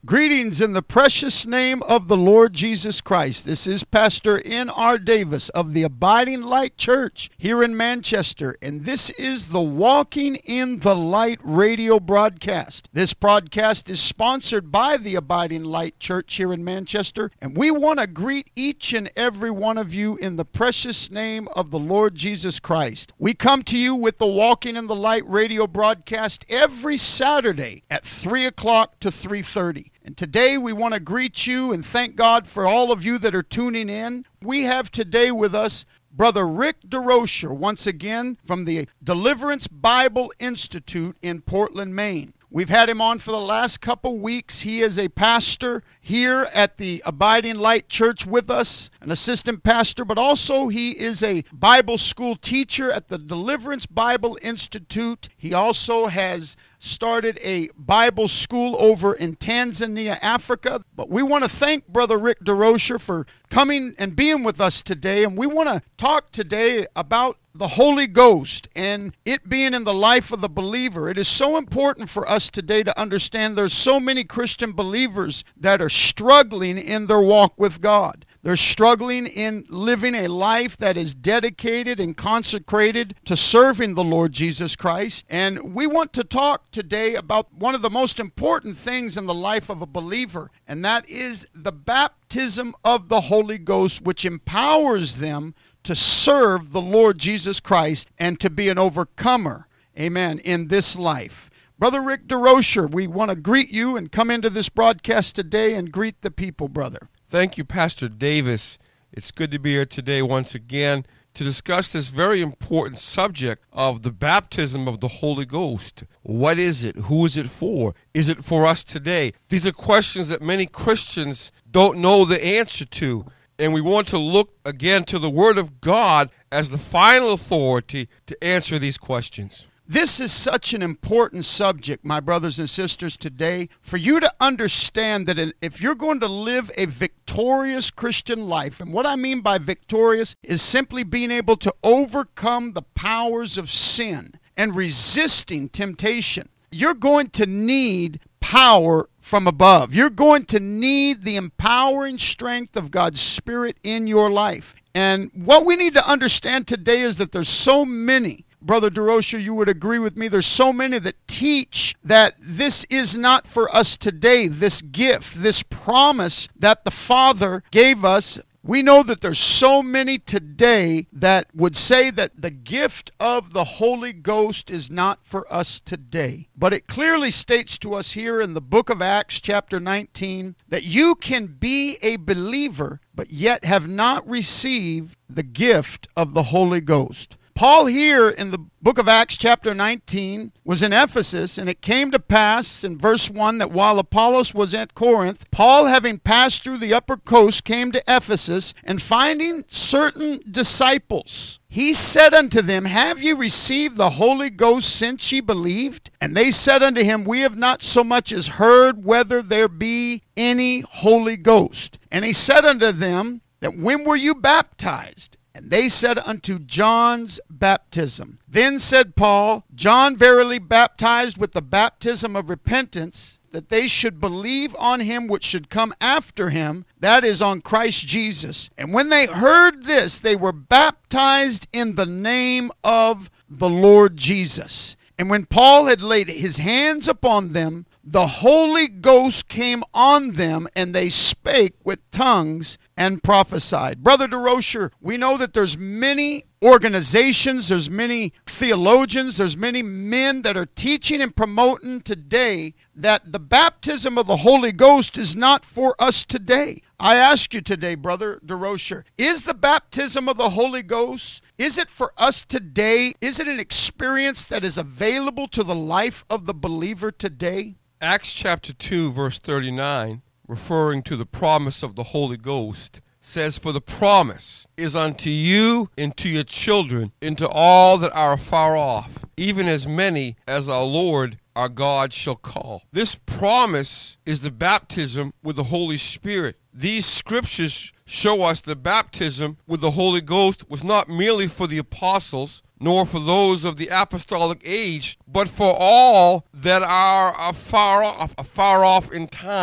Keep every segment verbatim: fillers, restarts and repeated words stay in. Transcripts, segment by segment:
Greetings in the precious name of the Lord Jesus Christ. This is Pastor N R Davis of the Abiding Light Church here in Manchester, and this is the Walking in the Light radio broadcast. This broadcast is sponsored by the Abiding Light Church here in Manchester, and we want to greet each and every one of you in the precious name of the Lord Jesus Christ. We come to you with the Walking in the Light radio broadcast every Saturday at three o'clock to three thirty. And today we want to greet you and thank God for all of you that are tuning in. We have today with us Brother Rick DeRocher, once again from the Deliverance Bible Institute in Portland, Maine. We've had him on for the last couple weeks. He is a pastor here at the Abiding Light Church with us, an assistant pastor, but also he is a Bible school teacher at the Deliverance Bible Institute. He also has started a Bible school over in Tanzania, Africa. But we want to thank Brother Rick DeRocher for coming and being with us today. And we want to talk today about the Holy Ghost and it being in the life of the believer. It is so important for us today to understand there's so many Christian believers that are struggling in their walk with God. They're struggling in living a life that is dedicated and consecrated to serving the Lord Jesus Christ. And we want to talk today about one of the most important things in the life of a believer, and that is the baptism of the Holy Ghost, which empowers them to serve the Lord Jesus Christ and to be an overcomer, amen, in this life. Brother Rick DeRocher, we want to greet you and come into this broadcast today and greet the people, brother. Thank you, Pastor Davis. It's good to be here today once again to discuss this very important subject of the baptism of the Holy Ghost. What is it? Who is it for? Is it for us today? These are questions that many Christians don't know the answer to. And we want to look again to the Word of God as the final authority to answer these questions. This is such an important subject, my brothers and sisters, today, for you to understand that if you're going to live a victorious Christian life, and what I mean by victorious is simply being able to overcome the powers of sin and resisting temptation, you're going to need power from above. You're going to need the empowering strength of God's Spirit in your life. And what we need to understand today is that there's so many, Brother DeRocher, you would agree with me, there's so many that teach that this is not for us today, this gift, this promise that the Father gave us. We know that there's so many today that would say that the gift of the Holy Ghost is not for us today. But it clearly states to us here in the book of Acts chapter nineteen that you can be a believer but yet have not received the gift of the Holy Ghost. Paul here in the book of Acts chapter nineteen was in Ephesus, and it came to pass in verse one that while Apollos was at Corinth, Paul, having passed through the upper coast, came to Ephesus, and finding certain disciples, he said unto them, Have ye received the Holy Ghost since ye believed? And they said unto him, We have not so much as heard whether there be any Holy Ghost. And he said unto them, that when were you baptized? And they said, Unto John's baptism. Then said Paul, John verily baptized with the baptism of repentance, that they should believe on him which should come after him, that is, on Christ Jesus. And when they heard this, they were baptized in the name of the Lord Jesus. And when Paul had laid his hands upon them, the Holy Ghost came on them, and they spake with tongues and prophesied. Brother DeRocher, we know that there's many organizations, there's many theologians, there's many men that are teaching and promoting today that the baptism of the Holy Ghost is not for us today. I ask you today, Brother DeRocher, is the baptism of the Holy Ghost, is it for us today? Is it an experience that is available to the life of the believer today? Acts chapter two, verse thirty-nine, referring to the promise of the Holy Ghost, says, For the promise is unto you and to your children, and to all that are afar off, even as many as our Lord our God shall call. This promise is the baptism with the Holy Spirit. These scriptures show us the baptism with the Holy Ghost was not merely for the apostles, nor for those of the apostolic age, but for all that are afar off, afar off in time.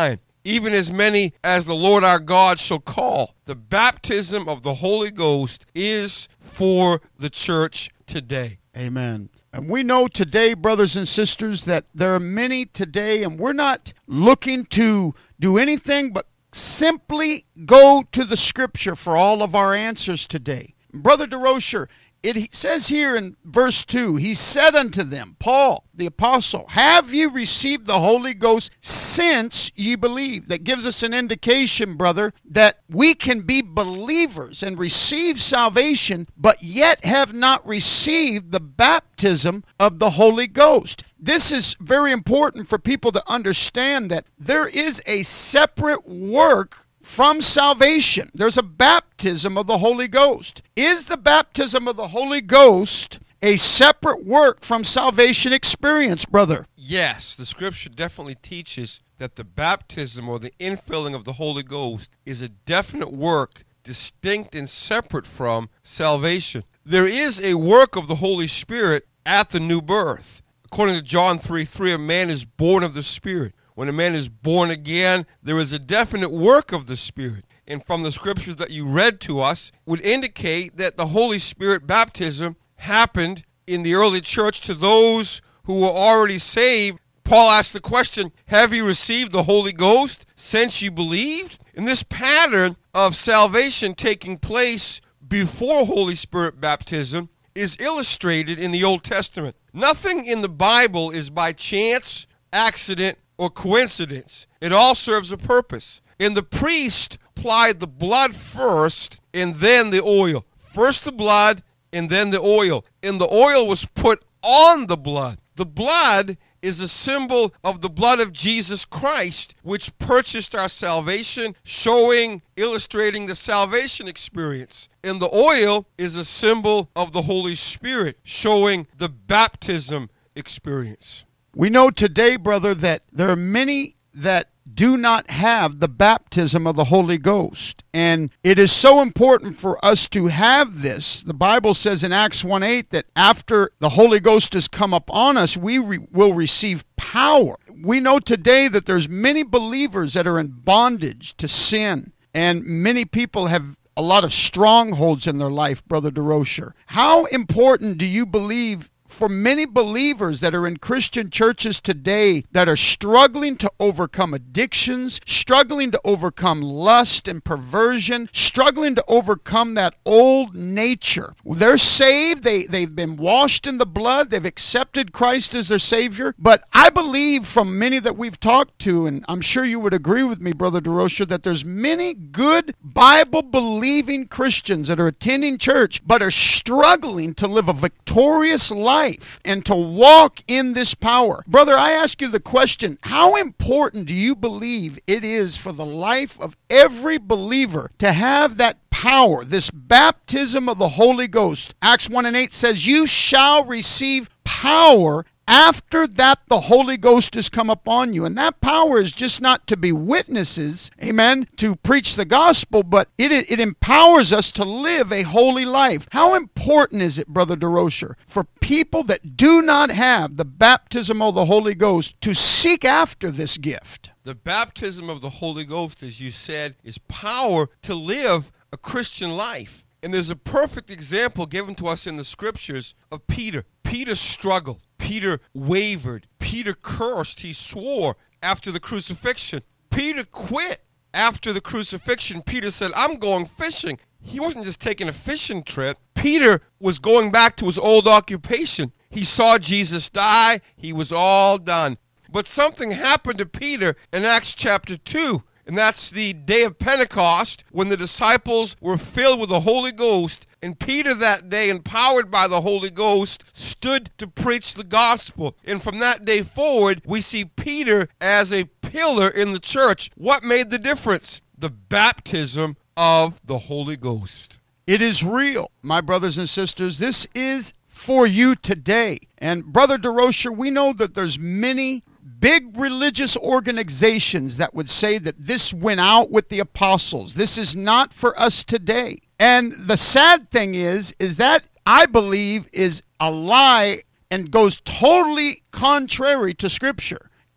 even as many as the Lord our God shall call. The baptism of the Holy Ghost is for the church today. Amen. And we know today, brothers and sisters, that there are many today, and we're not looking to do anything but simply go to the Scripture for all of our answers today. Brother DeRocher, it says here in verse two, he said unto them, Paul, the apostle, have ye received the Holy Ghost since ye believe? That gives us an indication, brother, that we can be believers and receive salvation, but yet have not received the baptism of the Holy Ghost. This is very important for people to understand that there is a separate work from salvation. There's a baptism of the Holy Ghost. Is the baptism of the Holy Ghost a separate work from salvation experience, brother? Yes, the Scripture definitely teaches that the baptism or the infilling of the Holy Ghost is a definite work distinct and separate from salvation. There is a work of the Holy Spirit at the new birth. According to John three three, a man is born of the Spirit. When a man is born again, there is a definite work of the Spirit. And from the scriptures that you read to us would indicate that the Holy Spirit baptism happened in the early church to those who were already saved. Paul asked the question, have you received the Holy Ghost since you believed? And this pattern of salvation taking place before Holy Spirit baptism is illustrated in the Old Testament. Nothing in the Bible is by chance, accident, or coincidence. It all serves a purpose. And the priest applied the blood first and then the oil. First the blood and then the oil. And the oil was put on the blood. The blood is a symbol of the blood of Jesus Christ, which purchased our salvation, showing, illustrating the salvation experience. And the oil is a symbol of the Holy Spirit, showing the baptism experience. We know today, brother, that there are many that do not have the baptism of the Holy Ghost. And it is so important for us to have this. The Bible says in Acts one eight that after the Holy Ghost has come upon us, we re- will receive power. We know today that there's many believers that are in bondage to sin. And many people have a lot of strongholds in their life, Brother DeRocher. How important do you believe for many believers that are in Christian churches today that are struggling to overcome addictions, struggling to overcome lust and perversion, struggling to overcome that old nature? They're saved, they, they've been washed in the blood, they've accepted Christ as their Savior, but I believe from many that we've talked to, and I'm sure you would agree with me, Brother DeRocher, that there's many good Bible-believing Christians that are attending church but are struggling to live a victorious life and to walk in this power. Brother, I ask you the question, how important do you believe it is for the life of every believer to have that power, this baptism of the Holy Ghost? Acts one and eight says, you shall receive power after that the Holy Ghost has come upon you. And that power is just not to be witnesses, amen, to preach the gospel, but it, it empowers us to live a holy life. How important is it, Brother DeRocher, for people that do not have the baptism of the Holy Ghost to seek after this gift? The baptism of the Holy Ghost, as you said, is power to live a Christian life. And there's a perfect example given to us in the scriptures of Peter. Peter struggled. Peter wavered. Peter cursed. He swore after the crucifixion. Peter quit after the crucifixion. Peter said, I'm going fishing. He wasn't just taking a fishing trip. Peter was going back to his old occupation. He saw Jesus die. He was all done. But something happened to Peter in Acts chapter two. And that's the day of Pentecost, when the disciples were filled with the Holy Ghost. And Peter that day, empowered by the Holy Ghost, stood to preach the gospel. And from that day forward, we see Peter as a pillar in the church. What made the difference? The baptism of the Holy Ghost. It is real, my brothers and sisters. This is for you today. And Brother DeRocher, we know that there's many big religious organizations that would say that this went out with the apostles. This is not for us today. And the sad thing is, is that I believe is a lie and goes totally contrary to Scripture. And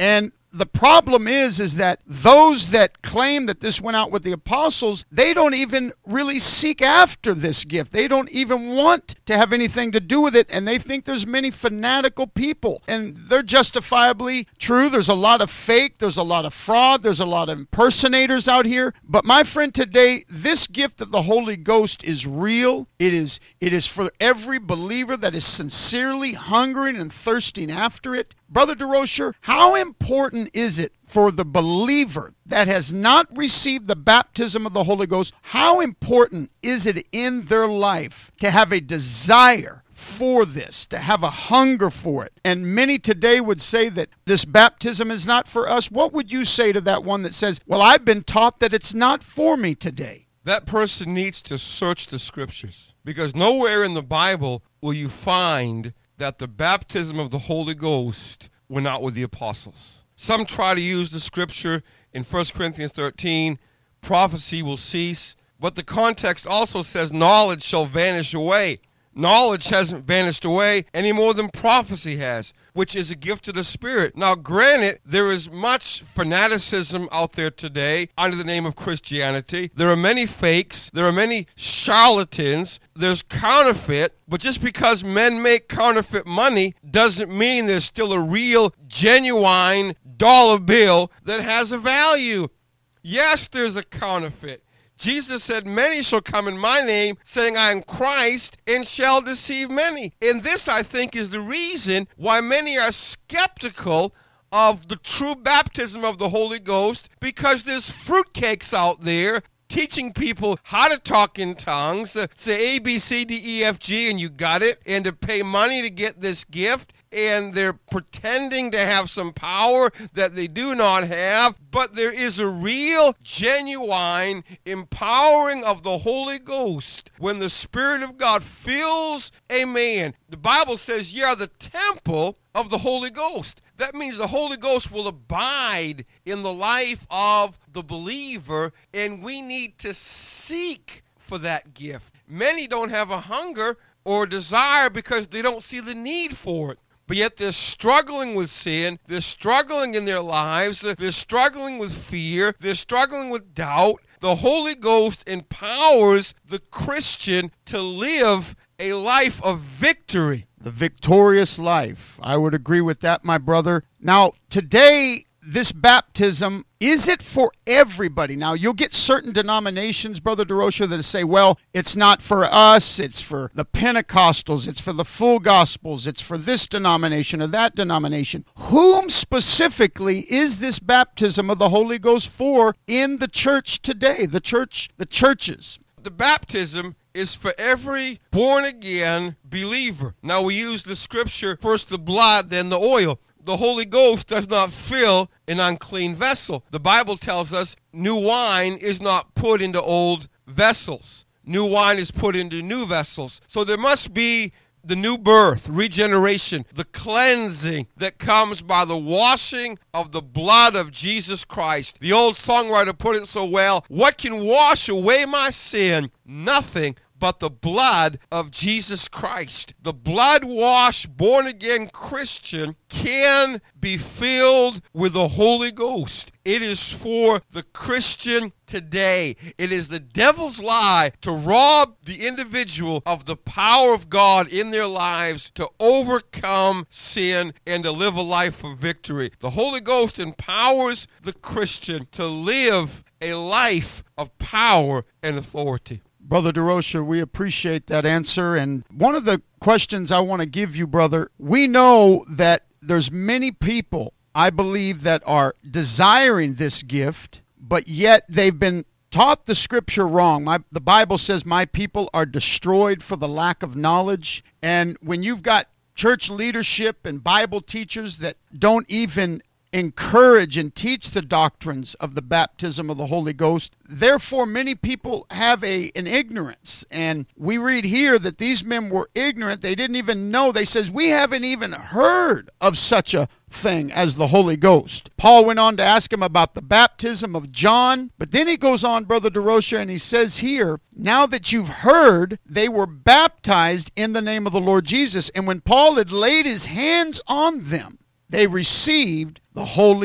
the problem is, is that those that claim that this went out with the apostles, they don't even really seek after this gift. They don't even want to have anything to do with it, and they think there's many fanatical people, and they're justifiably true. There's a lot of fake, there's a lot of fraud, there's a lot of impersonators out here. But my friend, today, this gift of the Holy Ghost is real. It is, it is for every believer that is sincerely hungering and thirsting after it. Brother DeRocher, how important is it for the believer that has not received the baptism of the Holy Ghost? How important is it in their life to have a desire for this, to have a hunger for it? And many today would say that this baptism is not for us. What would you say to that one that says, well, I've been taught that it's not for me today? That person needs to search the scriptures, because nowhere in the Bible will you find that the baptism of the Holy Ghost went out with the apostles. Some try to use the scripture in First Corinthians thirteen, prophecy will cease, but the context also says knowledge shall vanish away. Knowledge hasn't vanished away any more than prophecy has, which is a gift of the Spirit. Now, granted, there is much fanaticism out there today under the name of Christianity. There are many fakes. There are many charlatans. There's counterfeit. But just because men make counterfeit money doesn't mean there's still a real, genuine dollar bill that has a value. Yes, there's a counterfeit. Jesus said, many shall come in my name, saying I am Christ, and shall deceive many. And this, I think, is the reason why many are skeptical of the true baptism of the Holy Ghost, because there's fruitcakes out there teaching people how to talk in tongues, uh, say A, B, C, D, E, F, G, and you got it, and to pay money to get this gift. And they're pretending to have some power that they do not have, but there is a real, genuine empowering of the Holy Ghost when the Spirit of God fills a man. The Bible says, ye are the temple of the Holy Ghost. That means the Holy Ghost will abide in the life of the believer, and we need to seek for that gift. Many don't have a hunger or desire because they don't see the need for it. But yet they're struggling with sin, they're struggling in their lives, they're struggling with fear, they're struggling with doubt. The Holy Ghost empowers the Christian to live a life of victory. The victorious life. I would agree with that, my brother. Now, today, this baptism, is it for everybody? Now, you'll get certain denominations, Brother DeRocher, that say, well, it's not for us, it's for the Pentecostals, it's for the full Gospels, it's for this denomination or that denomination. Whom specifically is this baptism of the Holy Ghost for in the church today, the church, the churches? The baptism is for every born-again believer. Now, we use the scripture, first the blood, then the oil. The Holy Ghost does not fill an unclean vessel. The Bible tells us new wine is not put into old vessels. New wine is put into new vessels. So there must be the new birth, regeneration, the cleansing that comes by the washing of the blood of Jesus Christ. The old songwriter put it so well, what can wash away my sin? Nothing but the blood of Jesus Christ. The blood-washed, born-again Christian can be filled with the Holy Ghost. It is for the Christian today. It is the devil's lie to rob the individual of the power of God in their lives to overcome sin and to live a life of victory. The Holy Ghost empowers the Christian to live a life of power and authority. Brother DeRocher, we appreciate that answer. And one of the questions I want to give you, brother, we know that there's many people, I believe, that are desiring this gift, but yet they've been taught the scripture wrong. My, the Bible says, my people are destroyed for the lack of knowledge. And when you've got church leadership and Bible teachers that don't even encourage and teach the doctrines of the baptism of the Holy Ghost, therefore many people have a an ignorance. And we read here that these men were ignorant. They didn't even know. They says, we haven't even heard of such a thing as the Holy Ghost. Paul went on to ask him about the baptism of John, but then he goes on, Brother DeRocher, and he says here, now that you've heard, they were baptized in the name of the Lord Jesus. And when Paul had laid his hands on them, they received the Holy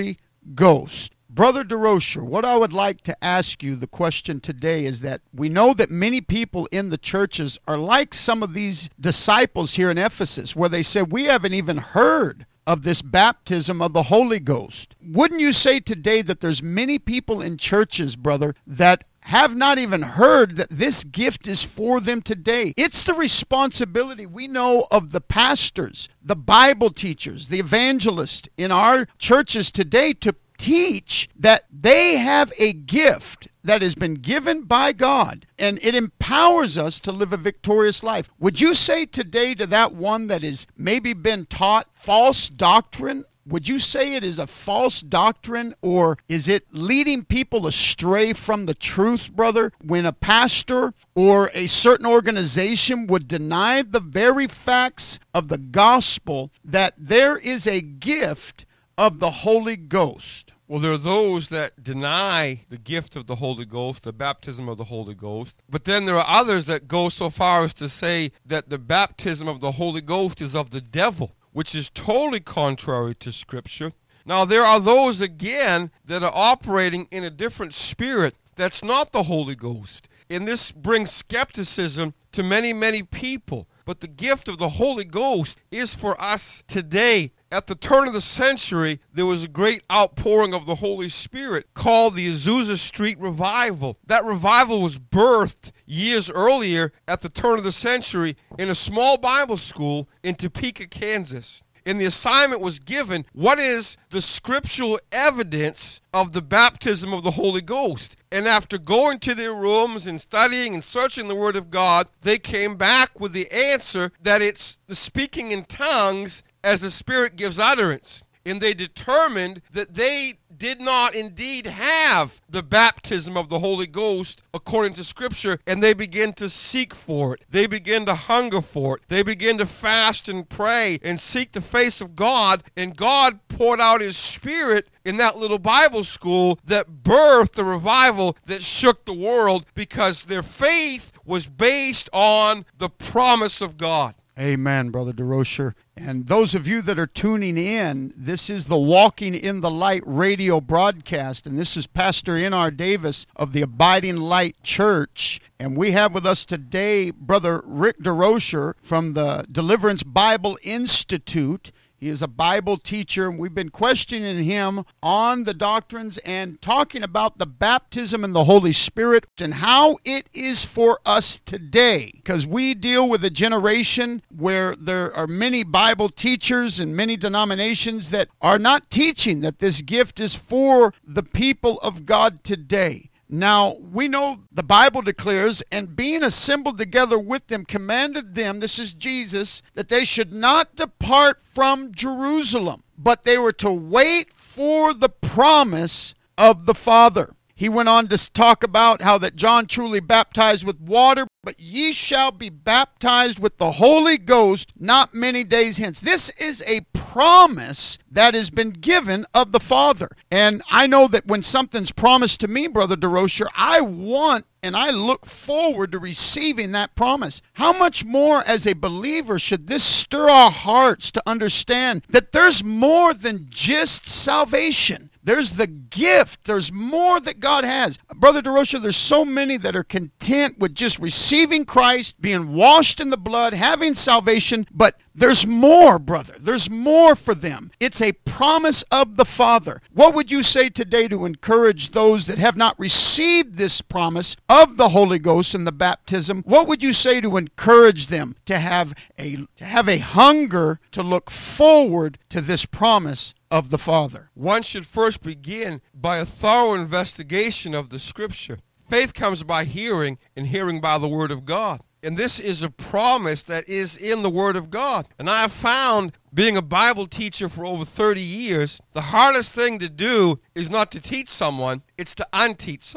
Ghost. Brother DeRocher, what I would like to ask you, the question today is that we know that many people in the churches are like some of these disciples here in Ephesus, where they said, we haven't even heard of this baptism of the Holy Ghost. Wouldn't you say today that there's many people in churches, brother, that have not even heard that this gift is for them today? It's the responsibility, we know, of the pastors, the Bible teachers, the evangelists in our churches today to teach that they have a gift that has been given by God, and it empowers us to live a victorious life. Would you say today to that one that has maybe been taught false doctrine, would you say it is a false doctrine, or is it leading people astray from the truth, brother, when a pastor or a certain organization would deny the very facts of the gospel that there is a gift of the Holy Ghost? Well, there are those that deny the gift of the Holy Ghost, the baptism of the Holy Ghost. But then there are others that go so far as to say that the baptism of the Holy Ghost is of the devil, which is totally contrary to Scripture. Now, there are those, again, that are operating in a different spirit that's not the Holy Ghost. And this brings skepticism to many, many people. But the gift of the Holy Ghost is for us today. At the turn of the century, there was a great outpouring of the Holy Spirit called the Azusa Street Revival. That revival was birthed years earlier at the turn of the century in a small Bible school in Topeka, Kansas. And the assignment was given, what is the scriptural evidence of the baptism of the Holy Ghost? And after going to their rooms and studying and searching the Word of God, they came back with the answer that it's the speaking in tongues as the Spirit gives utterance. And they determined that they did not indeed have the baptism of the Holy Ghost according to Scripture, and they began to seek for it. They began to hunger for it. They began to fast and pray and seek the face of God, and God poured out His Spirit in that little Bible school that birthed the revival that shook the world, because their faith was based on the promise of God. Amen, Brother DeRocher. And those of you that are tuning in, this is the Walking in the Light radio broadcast, and this is Pastor N R Davis of the Abiding Light Church. And we have with us today Brother Rick DeRocher from the Deliverance Bible Institute. He is a Bible teacher, and we've been questioning him on the doctrines and talking about the baptism in the Holy Spirit and how it is for us today. Because we deal with a generation where there are many Bible teachers and many denominations that are not teaching that this gift is for the people of God today. Now, we know the Bible declares, and being assembled together with them, commanded them, this is Jesus, that they should not depart from Jerusalem, but they were to wait for the promise of the Father. He went on to talk about how that John truly baptized with water, but ye shall be baptized with the Holy Ghost not many days hence. This is a promise that has been given of the Father. And I know that when something's promised to me, Brother DeRocher, I want and I look forward to receiving that promise. How much more as a believer should this stir our hearts to understand that there's more than just salvation? There's the gift. There's more that God has. Brother DeRocher, there's so many that are content with just receiving Christ, being washed in the blood, having salvation, but there's more, brother. There's more for them. It's a promise of the Father. What would you say today to encourage those that have not received this promise of the Holy Ghost and the baptism? What would you say to encourage them to have a, to have a hunger to look forward to this promise of the Father? One should first begin by a thorough investigation of the Scripture. Faith comes by hearing, and hearing by the Word of God. And this is a promise that is in the Word of God. And I have found, being a Bible teacher for over thirty years, the hardest thing to do is not to teach someone, it's to unteach someone.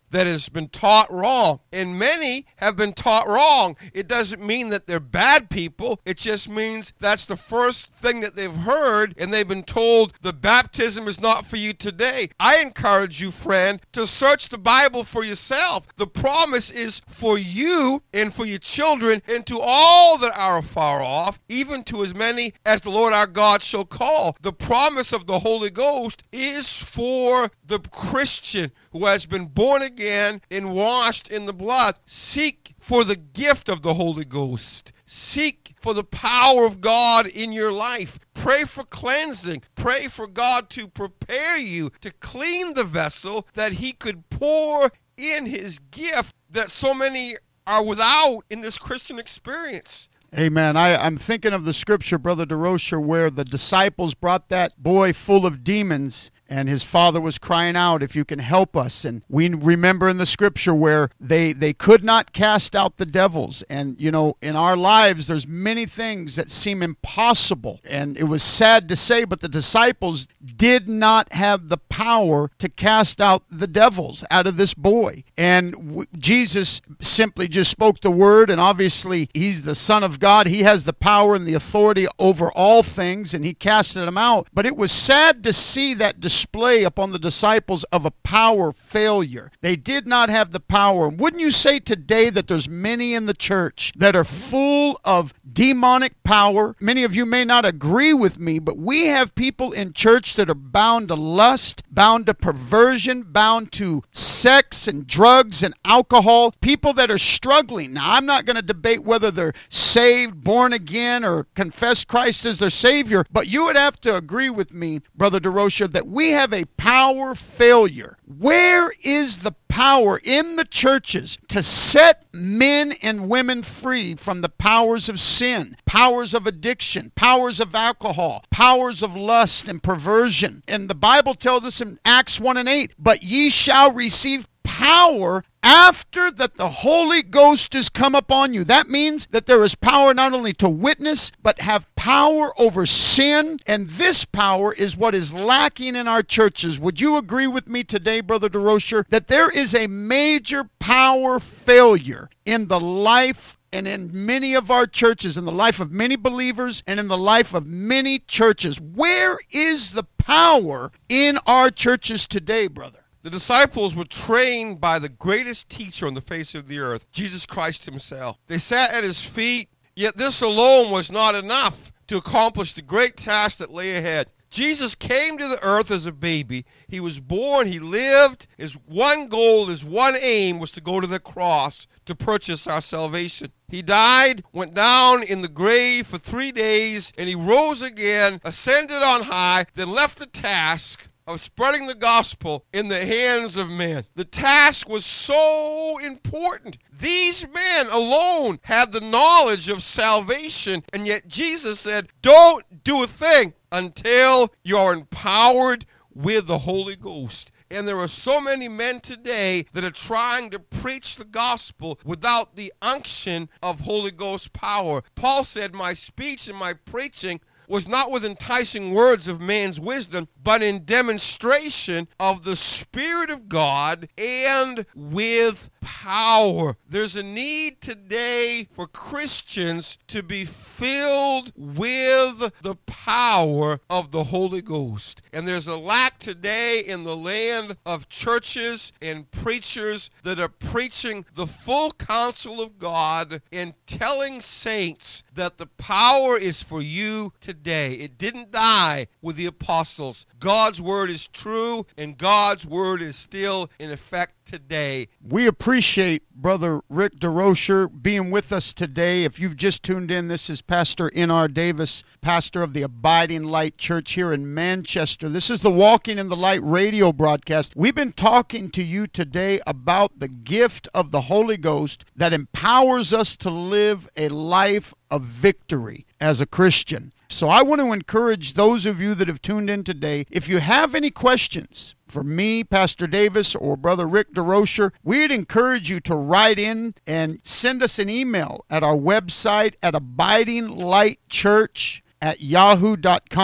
that has been taught wrong. And many have been taught wrong. It doesn't mean that they're bad people. It just means that's the first thing that they've heard, and they've been told the baptism is not for you today. I encourage you, friend, to search the Bible for yourself. The promise is for you and for your children and to all that are afar off, even to as many as the Lord our God shall call. The promise of the Holy Ghost is for the Christian who has been born again and washed in the blood. Seek for the gift of the Holy Ghost. Seek for the power of God in your life. Pray for cleansing. Pray for God to prepare you to clean the vessel that he could pour in his gift that so many are without in this Christian experience. Amen. I, I'm thinking of the scripture, Brother DeRocher, where the disciples brought that boy full of demons, and his father was crying out, if you can help us. And we remember in the scripture where they, they could not cast out the devils. And, you know, in our lives, there's many things that seem impossible. And it was sad to say, but the disciples did not have the power to cast out the devils out of this boy. And w- Jesus simply just spoke the word, and obviously he's the Son of God. He has the power and the authority over all things, and he casted them out. But it was sad to see that display upon the disciples of a power failure. They did not have the power. Wouldn't you say today that there's many in the church that are full of demonic power? Many of you may not agree with me, but we have people in church that are bound to lust, bound to perversion, bound to sex and drugs and alcohol, people that are struggling. Now, I'm not going to debate whether they're saved, born again, or confess Christ as their Savior, but you would have to agree with me, Brother DeRocher, that we have a power failure. Where is the power in the churches to set men and women free from the powers of sin, powers of addiction, powers of alcohol, powers of lust and perversion? And the Bible tells us in Acts one and eight, but ye shall receive power after that the Holy Ghost is come upon you. That means that there is power not only to witness, but have power over sin. And this power is what is lacking in our churches. Would you agree with me today, Brother DeRocher, that there is a major power failure in the life and in many of our churches, in the life of many believers and in the life of many churches? Where is the power in our churches today, brother? The disciples were trained by the greatest teacher on the face of the earth, Jesus Christ himself. They sat at his feet, yet this alone was not enough to accomplish the great task that lay ahead. Jesus came to the earth as a baby. He was born, he lived. His one goal, his one aim was to go to the cross to purchase our salvation. He died, went down in the grave for three days, and he rose again, ascended on high, then left the task of spreading the gospel in the hands of men. The task was so important. These men alone had the knowledge of salvation, and yet Jesus said, don't do a thing until you are empowered with the Holy Ghost. And there are so many men today that are trying to preach the gospel without the unction of Holy Ghost power. Paul said, my speech and my preaching was not with enticing words of man's wisdom, but in demonstration of the Spirit of God and with power. There's a need today for Christians to be filled with the power of the Holy Ghost. And there's a lack today in the land of churches and preachers that are preaching the full counsel of God and telling saints that the power is for you today. It didn't die with the apostles. God's word is true, and God's word is still in effect today. We appreciate Brother Rick DeRocher being with us today. If you've just tuned in, this is Pastor N R Davis, pastor of the Abiding Light Church here in Manchester. This is the Walking in the Light radio broadcast. We've been talking to you today about the gift of the Holy Ghost that empowers us to live a life of victory as a Christian. So I want to encourage those of you that have tuned in today, if you have any questions for me, Pastor Davis, or Brother Rick DeRocher, we'd encourage you to write in and send us an email at our website at abiding light church at yahoo dot com.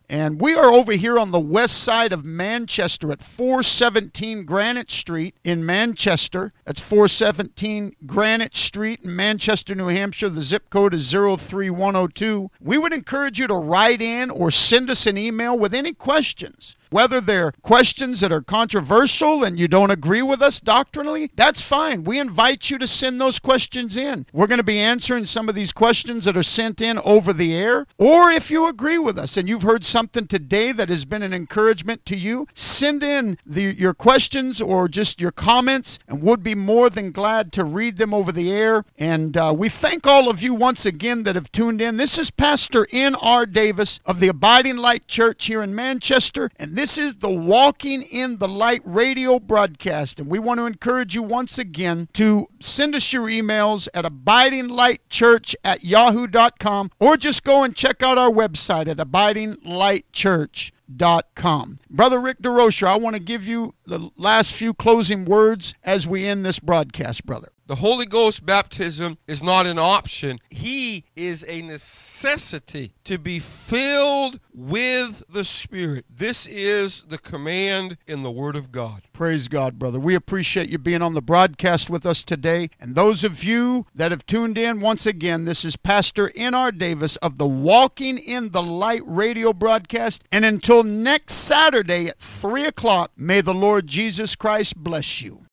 And we are over here on the west side of Manchester at four seventeen Granite Street in Manchester. That's four seventeen Granite Street in Manchester, New Hampshire. The zip code is zero three one zero two. We would encourage you to write in or send us an email with any questions. Whether they're questions that are controversial and you don't agree with us doctrinally, that's fine. We invite you to send those questions in. We're going to be answering some of these questions that are sent in over the air. Or if you agree with us and you've heard something today that has been an encouragement to you, send in the, your questions or just your comments, and we'll be more than glad to read them over the air. And uh, we thank all of you once again that have tuned in. This is Pastor N R Davis of the Abiding Light Church here in Manchester, and this This is the Walking in the Light radio broadcast, and we want to encourage you once again to send us your emails at abiding light church at yahoo dot com, or just go and check out our website at abiding light church dot com. Brother Rick DeRocher, I want to give you the last few closing words as we end this broadcast, brother. The Holy Ghost baptism is not an option. He is a necessity to be filled with the Spirit. This is the command in the Word of God. Praise God, brother. We appreciate you being on the broadcast with us today. And those of you that have tuned in, once again, this is Pastor N R Davis of the Walking in the Light radio broadcast. And until next Saturday at three o'clock, may the Lord Jesus Christ bless you.